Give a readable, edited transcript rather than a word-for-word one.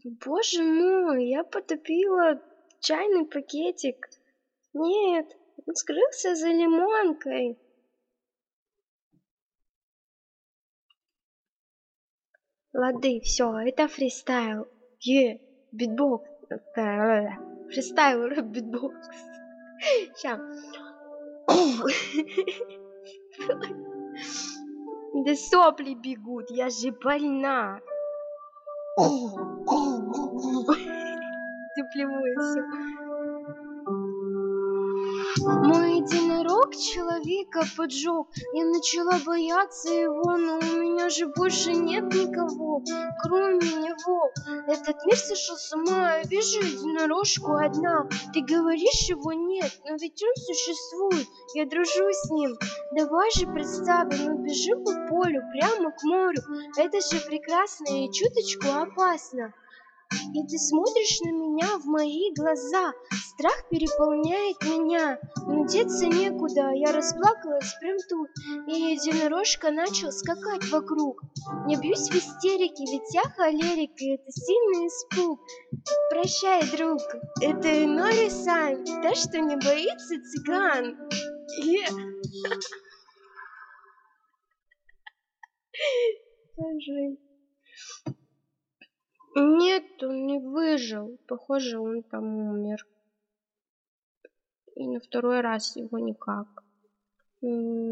Боже мой, я потопила чайный пакетик. Нет, он скрылся за лимонкой. Лады, все, это фристайл. Битбокс. Фристайл, рэп, битбокс. Ща. Да сопли бегут, я же больна. Деплевуется. Мой единорог человека поджег. Я начала бояться его, но у меня же больше нет никого, кроме него. Этот мир сошел с ума, я вижу единорожку одна. Ты говоришь, его нет, но ведь он существует. Я дружу с ним. Давай же представим, мы бежим по полю, прямо к морю. Это же прекрасно и чуточку опасно. И ты смотришь на меня в мои глаза. Страх переполняет меня, но деться некуда. Я расплакалась прям тут, и единорожка начал скакать вокруг. Я бьюсь в истерике, ведь я холерик, и это сильный испуг. Прощай, друг, это Инори-сан, та, что не боится цыган. Нет, он не выжил. Похоже, он там умер. И на второй раз его никак.